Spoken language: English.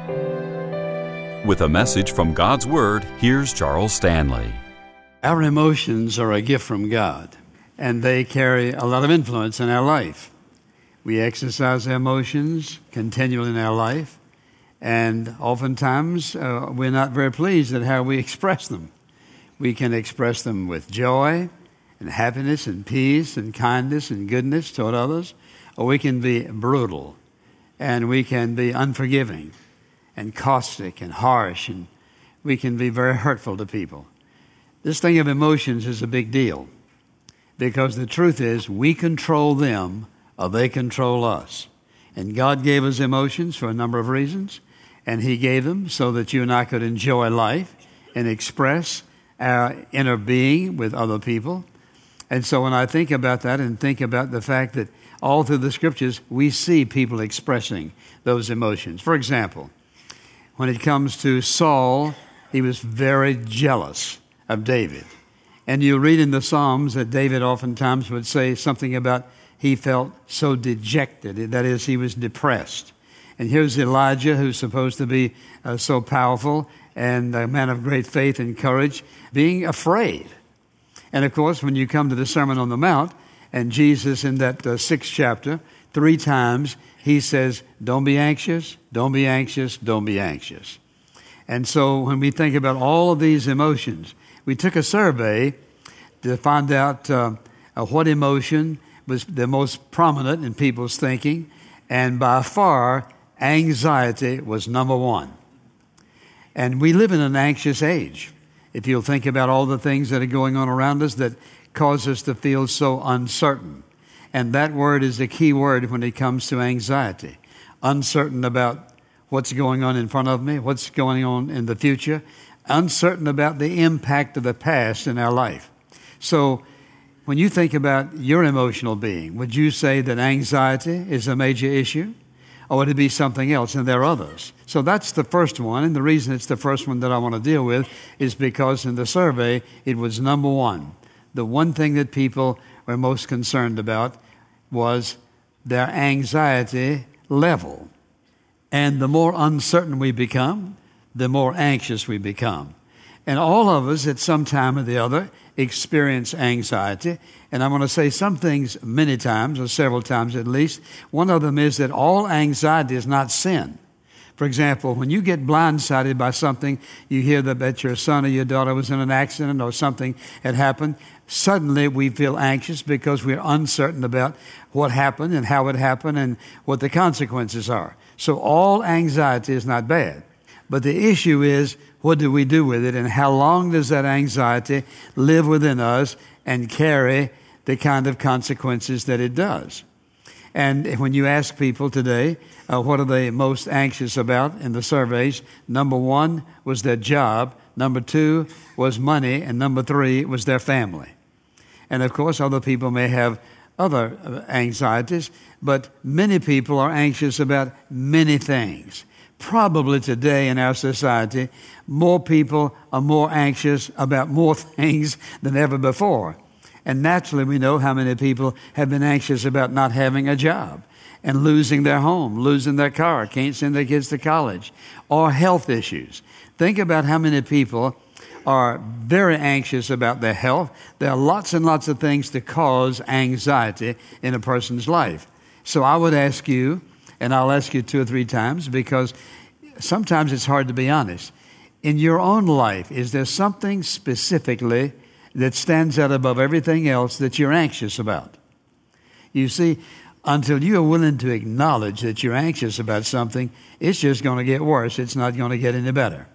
With a message from God's Word, here's Charles Stanley. Our emotions are a gift from God, and they carry a lot of influence in our life. We exercise our emotions continually in our life, and oftentimes we're not very pleased at how we express them. We can express them with joy and happiness and peace and kindness and goodness toward others, or we can be brutal, and we can be unforgiving and caustic and harsh, and we can be very hurtful to people. This thing of emotions is a big deal, because the truth is we control them or they control us. And God gave us emotions for a number of reasons, and He gave them so that you and I could enjoy life and express our inner being with other people. And so when I think about that and think about the fact that all through the Scriptures we see people expressing those emotions. For example, when it comes to Saul, he was very jealous of David. And you read in the Psalms that David oftentimes would say something about he felt so dejected, that is, he was depressed. And here's Elijah, who's supposed to be so powerful and a man of great faith and courage, being afraid. And of course, when you come to the Sermon on the Mount, and Jesus in that 6th chapter, 3 times, he says, don't be anxious, don't be anxious, don't be anxious. And so when we think about all of these emotions, we took a survey to find out what emotion was the most prominent in people's thinking, and by far, anxiety was number 1. And we live in an anxious age. If you'll think about all the things that are going on around us that cause us to feel so uncertain. And that word is the key word when it comes to anxiety. Uncertain about what's going on in front of me, what's going on in the future, uncertain about the impact of the past in our life. So when you think about your emotional being, would you say that anxiety is a major issue? Or would it be something else? And there are others. So that's the first one. And the reason it's the first one that I want to deal with is because in the survey, it was number 1. The one thing that people were most concerned about was their anxiety level. And the more uncertain we become, the more anxious we become. And all of us at some time or the other experience anxiety. And I'm going to say some things many times, or several times at least. One of them is that all anxiety is not sin. For example, when you get blindsided by something, you hear that your son or your daughter was in an accident or something had happened, suddenly we feel anxious because we're uncertain about what happened and how it happened and what the consequences are. So all anxiety is not bad. But the issue is, what do we do with it, and how long does that anxiety live within us and carry the kind of consequences that it does? And when you ask people today, what are they most anxious about in the surveys, number 1 was their job, number 2 was money, and number 3 was their family. And of course, other people may have other anxieties, but many people are anxious about many things. Probably today in our society, more people are more anxious about more things than ever before. And naturally, we know how many people have been anxious about not having a job and losing their home, losing their car, can't send their kids to college, or health issues. Think about how many people are very anxious about their health. There are lots and lots of things to cause anxiety in a person's life. So I would ask you, and I'll ask you 2 or 3 times, because sometimes it's hard to be honest. In your own life, is there something specifically that stands out above everything else that you're anxious about? You see, until you are willing to acknowledge that you're anxious about something, it's just going to get worse. It's not going to get any better.